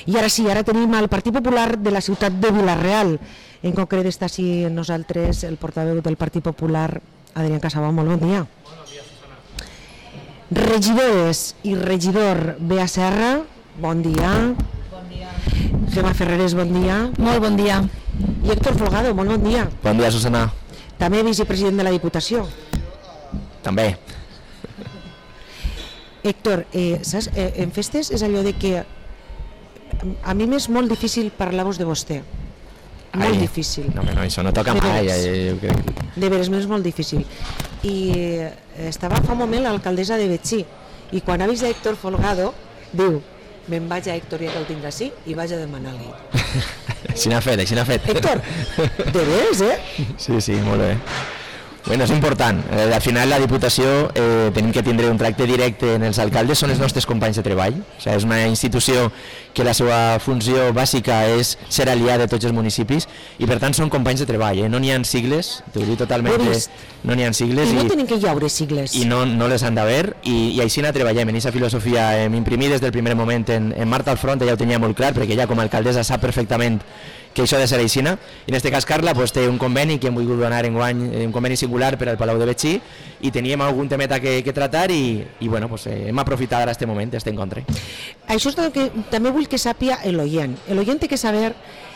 I ara sí, ara tenim el Partit Popular de la ciutat de Vila-real. En concret està així amb nosaltres el portaveu del Partit Popular, Adrián Casabó. Molt bon dia. Bon dia, Susana. Regidores i regidor Bea Serra, bon dia. Bon dia. Gemma Ferreres, bon dia. Molt bon dia. I Héctor Folgado, molt bon dia. Bon dia, Susana. També vicepresident de la Diputació. També. Héctor, saps, en festes és allò de que a mi m'és molt difícil parlar-vos de vostè. Molt difícil. No, això no toca mai, jo crec. De veres, m'és molt difícil. I estava fa un moment l'alcaldessa de Betxí i quan ha vist a Héctor Folgado diu, me'n vaig a Héctor ja que el tinc així i vaig a demanar-li. Així n'ha fet, així n'ha fet. Héctor, de veres, Sí, molt bé. Bueno, és important. Al final la Diputació tenim que tindre un tracte directe en els alcaldes, són els nostres companys de treball. O sigui, és una institució que la seva funció bàsica és ser aliada de tots els municipis i per tant són companys de treball, no n'hi ha sigles, t'ho dic totalment, no n'hi ha sigles. I no tenen que llaure sigles. I no les han d'haver i així treballem, en aquesta filosofia hem imprimit des del primer moment en Marta al front, ja ho tenia molt clar perquè ella com a alcaldessa sap perfectament que això ha de ser aixina. I en aquest cas Carla té un conveni que hem volgut donar enguany, un conveni singular per al Palau de Betxí i teníem algun temeta que tratar i bueno, hem aprofitat ara aquest moment, estem en contra. Això és el que també vull que sàpia l'oient. L'oient té que saber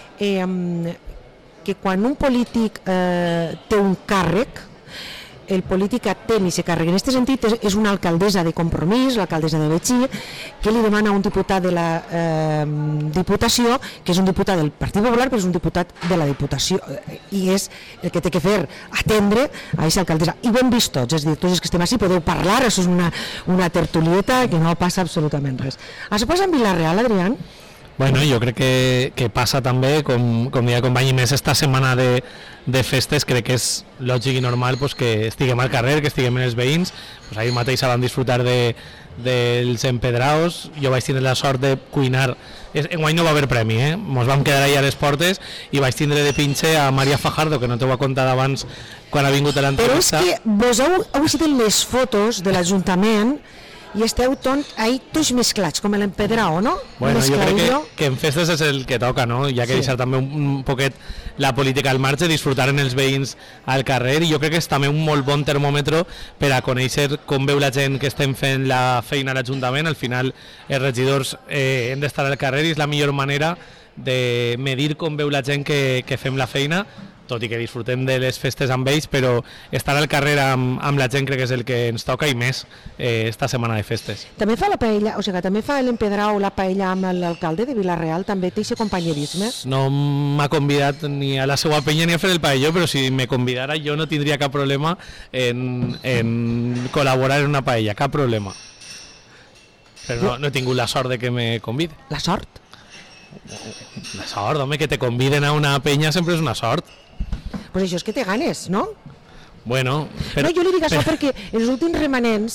que quan un polític té un càrrec, el polític atén i se càrrec. En aquest sentit és una alcaldessa de Compromís, l'alcaldessa de Betxí, que li demana a un diputat de la Diputació, que és un diputat del Partit Popular, però és un diputat de la Diputació, i és el que té que fer, atendre a aquesta alcaldessa. I ho hem vist tots, és a dir, tots els que estem així podeu parlar, això és una tertulieta que no passa absolutament res. Això passa en Vila-real, Adrián? Bueno, jo crec que passa també, com deia el company, i més esta setmana de festes, crec que és lògic i normal que estiguem al carrer, que estiguem en els veïns. Ahir mateix van disfrutar dels empedraos, jo vaig tindre la sort de cuinar, enguany no va haver premi, mos vam quedar allà a les portes i vaig tindre de pinche a Maria Fajardo, que no t'ho ha contat abans quan ha vingut a l'entrevista. Però és que vos heu vist les fotos de l'Ajuntament i esteu tots mesclats, com l'empedrao, no? Bueno, jo crec que en festes és el que toca, no? Hi ha que deixar també un poquet la política al marge, disfrutar en els veïns al carrer, i jo crec que és també un molt bon termòmetre per a conèixer com veu la gent que estem fent la feina a l'Ajuntament. Al final els regidors hem d'estar al carrer i és la millor manera de medir com veu la gent que fem la feina, tot i que disfrutem de les festes amb ells, però estar al carrer amb la gent crec que és el que ens toca i més esta setmana de festes. També fa la paella, o sigui, també fa l'empedrao, la paella amb l'alcalde de Vila-real, també té aquest companyerisme? No m'ha convidat ni a la seva penya ni a fer el paelló, però si me convidara jo no tindria cap problema en col·laborar en una paella, cap problema. Però no he tingut la sort de que me convide. La sort? La sort, home, que te conviden a una penya sempre és una sort. Pues això és que té ganes, no? Bueno, però... No, jo li dic això perquè els últims remanents,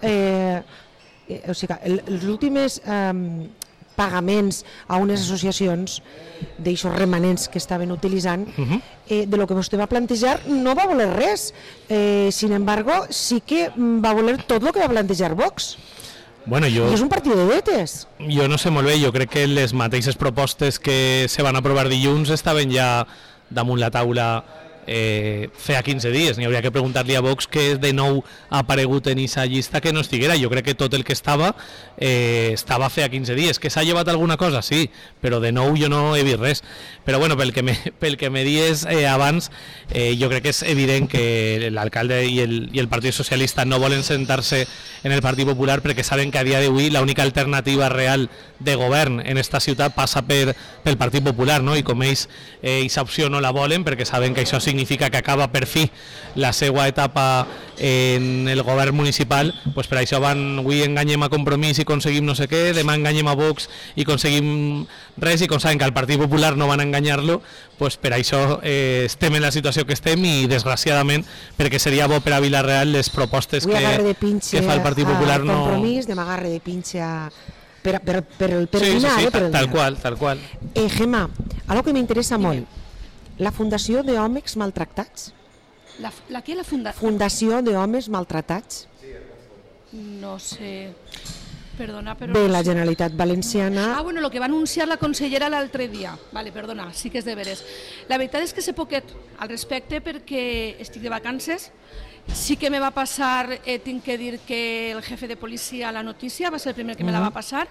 o sigui, els últims pagaments a unes associacions d'aixòs remanents que estaven utilitzant, de lo que vostè va plantejar no va voler res, sin embargo sí que va voler tot el que va plantejar Vox. Bueno, I és un partit de vetes. Jo no sé molt bé, jo crec que les mateixes propostes que se van aprovar dilluns estaven ja damunt la taula feia 15 dies. N'hi hauria que preguntar-li a Vox què de nou ha aparegut en aquesta llista que no estiguera. Jo crec que tot el que estava feia 15 dies. Que s'ha llevat alguna cosa? Sí, però de nou jo no he vist res. Però bueno, pel que me dies abans, jo crec que és evident que l'alcalde i el Partit Socialista no volen sentar-se en el Partit Popular perquè saben que a dia d'avui l'única alternativa real de govern en esta ciutat passa pel Partit Popular, no? I com ells aquesta opció no la volen perquè saben que això significa que acaba per fi la seva etapa en el govern municipal, pues per això avui enganyem a Compromís i aconseguim no sé què, demà enganyem a Vox i aconseguim res, i com saben que al Partit Popular no van enganyar-lo, pues per això estem en la situació que estem i desgraciadament perquè seria bo per a Vila-real les propostes que fa el Partit Popular no... Compromís, demà agarre de pinche per el dinar. Sí, tal qual. Gemma, algo que m'interessa molt, la Fundació d'Homes Maltractats. ¿La qué? ¿La fundación? Fundació d'Homes Maltratats. No sé. Perdona, però... de la Generalitat Valenciana. Ah, bueno, lo que va anunciar la consellera l'altre dia. Vale, perdona, sí que és de veres. La veritat és que sé poquet al respecte perquè estic de vacances. Sí que me va passar, tinc que dir que el jefe de policia a la notícia va ser el primer que me la va passar,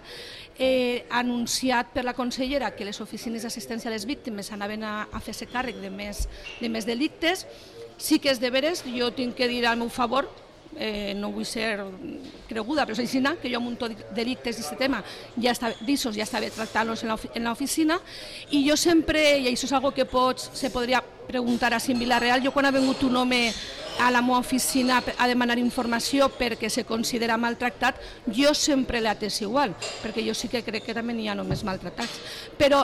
anunciat per la consellera que les oficines d'assistència a les víctimes anaven a fer-se càrrec de més delictes. Sí que és de veres, jo tinc que dir al meu favor, no vull ser creguda, però és així, que jo amb un tot delictes d'aquest tema ja estava tractant-los en l'oficina, i jo sempre, i això és algo que se podria preguntar a en Vila-real, jo quan ha vingut un home a la meva oficina a demanar informació perquè se considera maltractat, jo sempre l'he atès igual, perquè jo sí que crec que també n'hi ha només maltractats. Però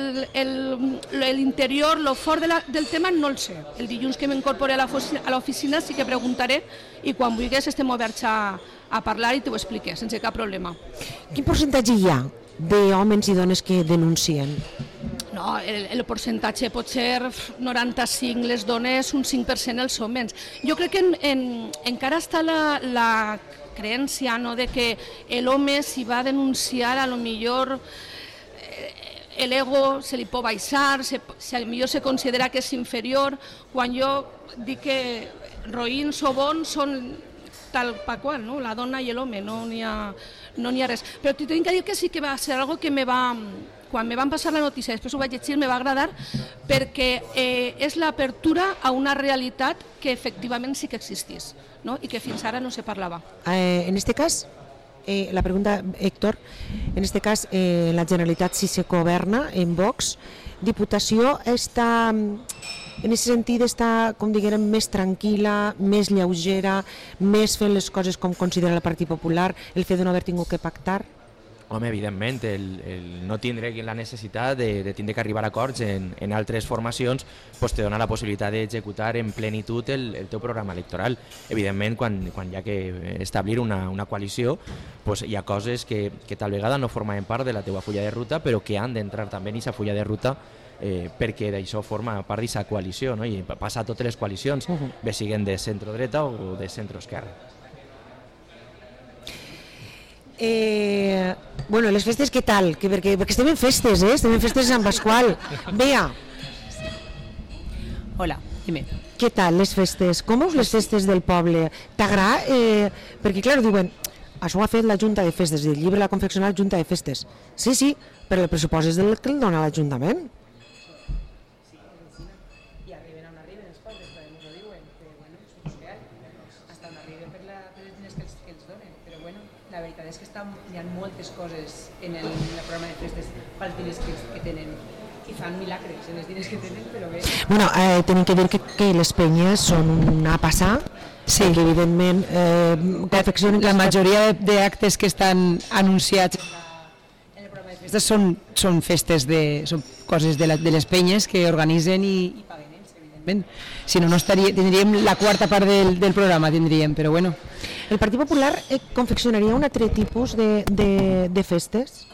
l'interior, el fort del tema no el sé. El dilluns que m'incorpore a l'oficina sí que preguntaré i quan vulguis estem oberts a parlar i t'ho expliqué, sense cap problema. Quin percentatge hi ha d'homes i dones que denuncien? No, el percentatge pot ser 95 les dones, un 5% els homes. Jo crec que encara està la creença de que l'home si va denunciar a lo millor l'ego se li pot baixar, a lo millor se considera que és inferior, quan jo dic que roïns o bons són tal pa qual, no? La dona i l'home, no n'hi ha res. Però t'he de dir que sí que va ser algo que quan me van passar la notícia, després ho vaig llegir, me va agradar perquè és l'apertura a una realitat que efectivament sí que existís, no? I que fins ara no se parlava. En este cas, la pregunta, Héctor, en este cas la Generalitat sí se governa en Vox, Diputació està, en aquest sentit, està, com diguem, més tranquil·la, més lleugera, més fent les coses com considera el Partit Popular, el fet de no haver tingut que pactar? Home, evidentment, el no tindre la necessitat de tindre que arribar a acords en altres formacions pues te dona la possibilitat d'executar en plenitud el teu programa electoral. Evidentment, quan hi ha que establir una coalició, pues hi ha coses que tal vegada no formaven part de la teva fulla de ruta, però que han d'entrar també en aquesta fulla de ruta perquè d'això forma part d'aquesta coalició, no? I passa a totes les coalicions, bé siguen de centro-dreta o de centro-esquerra. Bueno, les festes què tal? Perquè estem en festes, estem en festes de Sant Pasqual. Bea. Hola, dime. Què tal les festes? Com veus les festes del poble? T'agrada? Perquè, clar, diuen, això ho ha fet la Junta de Festes, el llibre l'ha confeccionat la Junta de Festes. Sí, però el pressupost és el que el dona l'Ajuntament. I arriben on arriben els pobles, però ens ho diuen, que bueno, és un real, hasta on arriben per els diners que els donen, però bueno, la veritat és que hi ha moltes coses en el programa de festes pels diners que tenen i fan milagres en els diners que tenen, però bé. Bueno, tenim que dir que les penyes són una passada, sí, que evidentment confeccionen... La majoria d'actes que estan anunciats en el programa de festes són festes, són coses de les penyes que organitzen i paguen ells, evidentment. Si no, tindríem la quarta part del programa, però bueno. El Partit Popular confeccionaria un altre tipus de festes?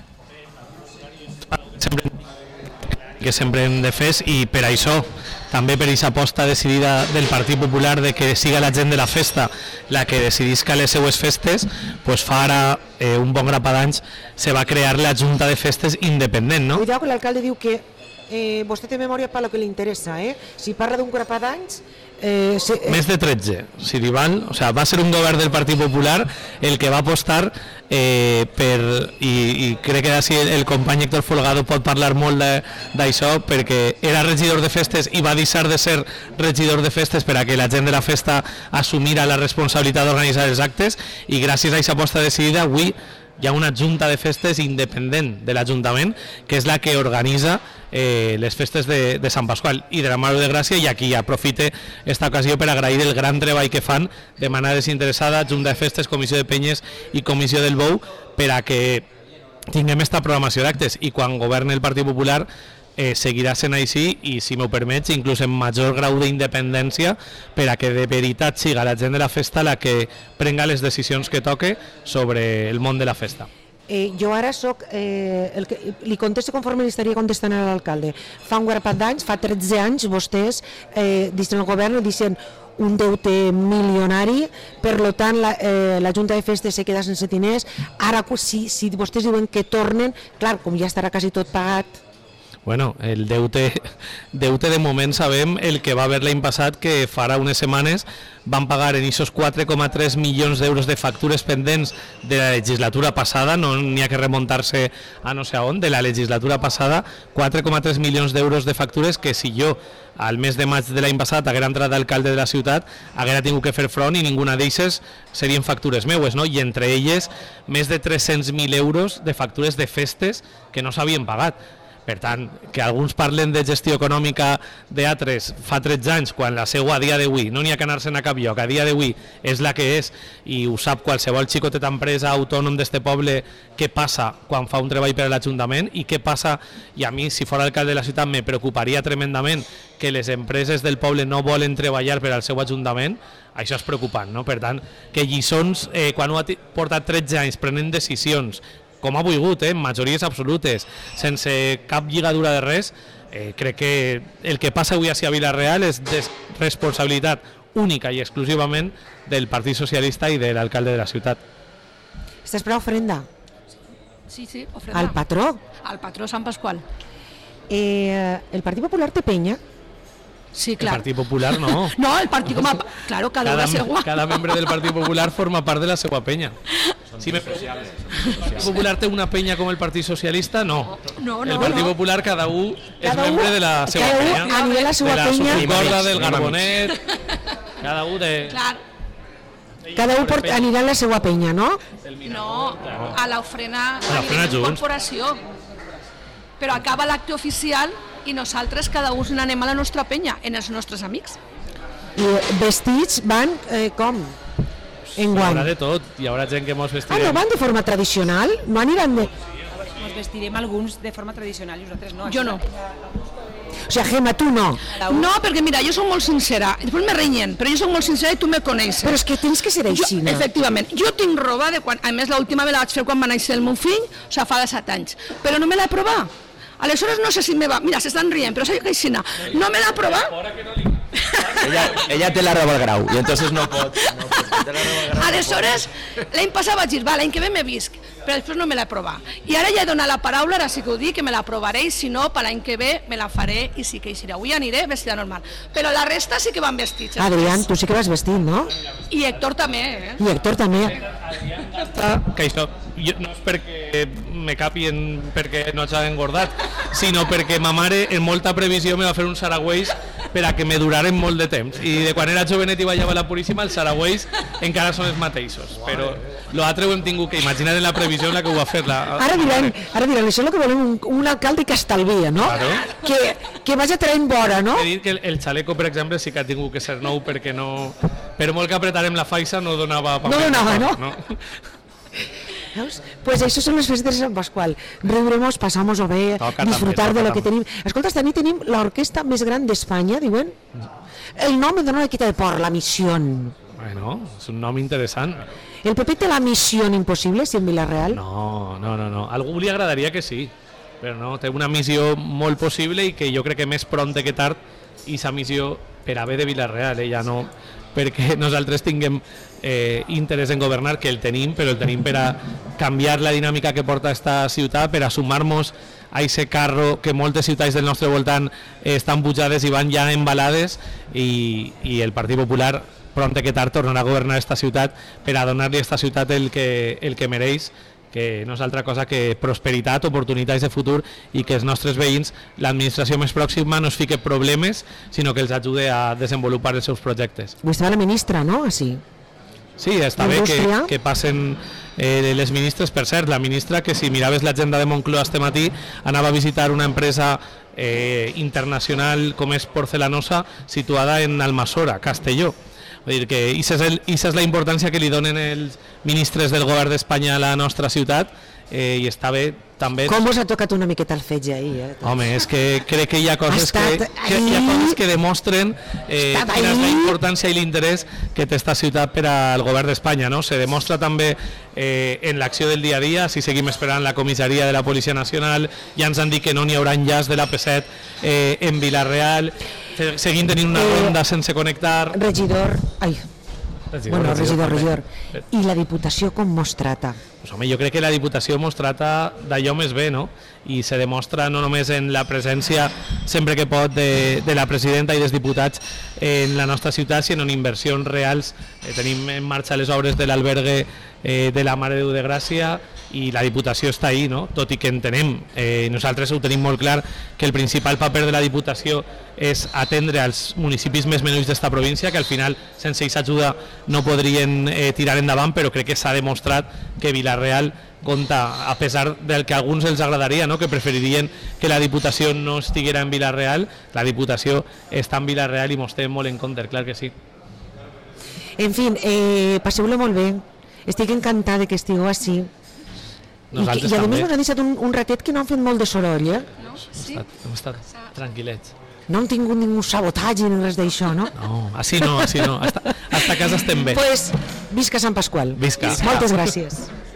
Que sempre hem de fer, i per això també per aquesta aposta decidida del Partit Popular de que siga la gent de la festa la que decidisca les seues festes, pues fa ara un bon grapat d'anys se va crear la Junta de Festes independent, no? Cuidado que l'alcalde diu que vostè té memòria per lo que li interessa, si parla d'un grapat d'anys... Més de 13, si li val, o sea, va ser un govern del Partit Popular el que va apostar i crec que així el company Héctor Folgado pot parlar molt d'això, perquè era regidor de festes i va deixar de ser regidor de festes per a que la gent de la festa assumira la responsabilitat d'organitzar els actes, i gràcies a aquesta aposta decidida avui hi ha una junta de festes independent de l'Ajuntament que és la que organitza les festes de Sant Pasqual i de la Mare de Gràcia, i aquí aprofite esta ocasió per agrair el gran treball que fan de manera desinteressada Junta de Festes, Comissió de Penyes i Comissió del Bou per a que tinguem esta programació d'actes, i quan governi el Partit Popular seguirà sent així, i si m'ho permets inclús en major grau d'independència per a que de veritat siga la gent de la festa la que prenga les decisions que toque sobre el món de la festa. Jo ara soc li contesto conforme li estaria contestant a l'alcalde. Fa un grapat d'anys, fa 13 anys, vostès dins del govern dicen un deute milionari, per tant la Junta de Festes se queda sense diners. Ara si vostès diuen que tornen, clar, com ja estarà quasi tot pagat. Bueno, el deute de moment sabem el que va haver l'any passat, que farà unes setmanes van pagar en aquests 4,3 milions d'euros de factures pendents de la legislatura passada, no n'hi ha que remuntar-se a no sé on, de la legislatura passada, 4,3 milions d'euros de factures que si jo al mes de maig de l'any passat haguera entrat d'alcalde de la ciutat haguera tingut que fer front i ninguna d'eixes serien factures meues, no? I entre elles més de 300.000 euros de factures de festes que no s'havien pagat. Per tant, que alguns parlen de gestió econòmica d'altres fa 13 anys, quan la seua a dia d'avui no n'hi ha que anar-se'n a cap lloc, a dia d'avui és la que és, i ho sap qualsevol xicotet empresa autònom d'este poble què passa quan fa un treball per a l'Ajuntament i què passa, i a mi si fos alcalde de la ciutat me preocuparia tremendament que les empreses del poble no volen treballar per al seu Ajuntament, això és preocupant, no? Per tant, que lliçons, quan ho ha portat 13 anys prenent decisions com ha volgut, en majories absolutes, sense cap lligadura de res, crec que el que passa avui a Vila-real és de responsabilitat única i exclusivament del Partit Socialista i de l'alcalde de la ciutat. Estàs per ofrenda? Sí, ofrenda. Al patró? Al patró Sant Pasqual. El Partit Popular té penya? Sí, clar. El Partit Popular no. No, el Partit com a... Claro, cada seua. Cada membre del Partit Popular forma part de la seva penya. Sí, el Partit Popular té una penya com el Partit Socialista? No. El Partit Popular cada un és membre de la seva penya. A nivell de la seva penya. De la Subcorda, del Garbonet, cada un de... Clar. Cada un anirà a la seva penya, no? No, a l'ofrena junts. Corporació. Però acaba l'acte oficial i nosaltres cada un n'anem a la nostra penya, en els nostres amics. I vestits van com? Hi haurà de tot, hi haurà gent que mos vestirem. No van de forma tradicional? No aniran de... Nos vestirem alguns de forma tradicional i nosaltres no. Jo no. O sigui, Gemma, tu no. No, perquè mira, jo soc molt sincera, després me renyen, però jo soc molt sincera i tu me coneixes. Però és que tens que ser així, no? Efectivament, jo tinc roba de quan, a més l'última me la vaig fer quan va néixer el meu fill, o sigui, fa de 7 anys, però no me l'he provat. Aleshores no sé si me va... Mira, s'estan rient, però soy queixina. No me l'ha provat. Ella té la roba al grau i entonces no pot. Aleshores, l'any passat vaig dir, va, l'any que ve me visc, però després no me l'he provat. I ara ja he donat la paraula, ara sí que ho dic, que me la provaré, i si no, per l'any que ve me la faré i sí que hi serà. Avui aniré vestida normal. Però la resta sí que van vestits. Adrián, tu sí que vas vestit, no? I Héctor també, I Héctor també. Que això no és perquè me capien perquè no s'ha engordat, sinó perquè ma mare en molta previsió me va fer uns saragüells per a que me duraren molt de temps, i de quan era jovenet i ballava la Puríssima els saragüells encara són els mateixos, però l'altre ho hem tingut que imaginar en la previsió en la que ho va fer ara diran, això és el que volem, un alcalde que estalvia, no? Claro. Que vagi traient vora, no? He dit que el xaleco, per exemple, sí que ha tingut que ser nou perquè no... Per molt que apretarem la faixa no donava... No donava, no? Veus? Pues això són les festes de Sant Pasqual. Riuremos, passamos-ho bé, disfrutar de lo que tenim. Escolta, també tenim l'orquestra més gran d'Espanya, diuen. El nom em dona una quita de por, la Misión. Bueno, és un nom interessant. El PP té la Misión impossible, si en Vila-real? No. A algú li agradaria que sí, però no, té una missió molt possible i que jo crec que més prompte que tard i sa missió per a bé de Vila-real, ja no perquè nosaltres tinguem interès en governar, que el tenim, però el tenim per a canviar la dinàmica que porta esta ciutat, per a sumar-nos a aquest carro que moltes ciutats del nostre voltant estan pujades i van ja embalades, i el Partit Popular prompte que tard tornarà a governar esta ciutat per a donar-li a esta ciutat el que mereix, que no és altra cosa que prosperitat, oportunitats de futur, i que els nostres veïns, l'administració més pròxima, no es fique problemes, sinó que els ajude a desenvolupar els seus projectes. Avui estava la ministra, no? Així. Sí, està bé que passen les ministres. Per cert, la ministra, que si miraves l'agenda de Moncloa este matí, anava a visitar una empresa internacional com és Porcelanosa, situada en Almassora, Castelló. Vull dir que aquesta és la importància que li donen els ministres del govern d'Espanya a la nostra ciutat, i està bé també... Com us ha tocat una miqueta el fetge ahir? Home, és que crec que hi ha coses que demostren quina és la importància i l'interès que té esta ciutat per al govern d'Espanya, no? Se demostra també en l'acció del dia a dia, si seguim esperant la comissaria de la Policia Nacional, ja ens han dit que no n'hi haurà enllaç de l'AP7 en Vila-real, seguim tenint una ronda sense connectar... Regidor... Regidor. I la Diputació com mos trata? Pues, home, jo crec que la Diputació mos trata d'allò més bé, no? I se demostra no només en la presència sempre que pot de la presidenta i dels diputats en la nostra ciutat, sinó en inversions reals. Tenim en marxa les obres de l'albergue de la Mare de Déu de Gràcia i la Diputació està ahí, no? Tot i que entenem, nosaltres ho tenim molt clar, que el principal paper de la Diputació és atendre als municipis més menuts d'esta província, que al final sense aquesta ajuda no podrien tirar endavant, però crec que s'ha demostrat que Vila-real compta, a pesar del que a alguns els agradaria, no? Que preferirien que la Diputació no estiguera en Vila-real, la Diputació està en Vila-real i mos té molt en compte, clar que sí. En fi, passeu-lo molt bé, estic encantada que estigueu així. Nosaltres I a també. més us ha deixat un ratet que no han fet molt de soroll, No? Sí? Hem estat tranquil·lets. No han tingut ningú sabotatge ni res d'això, no? No, així no. Hasta casa estem bé. Pues, visca Sant Pasqual. Visca. Moltes gràcies.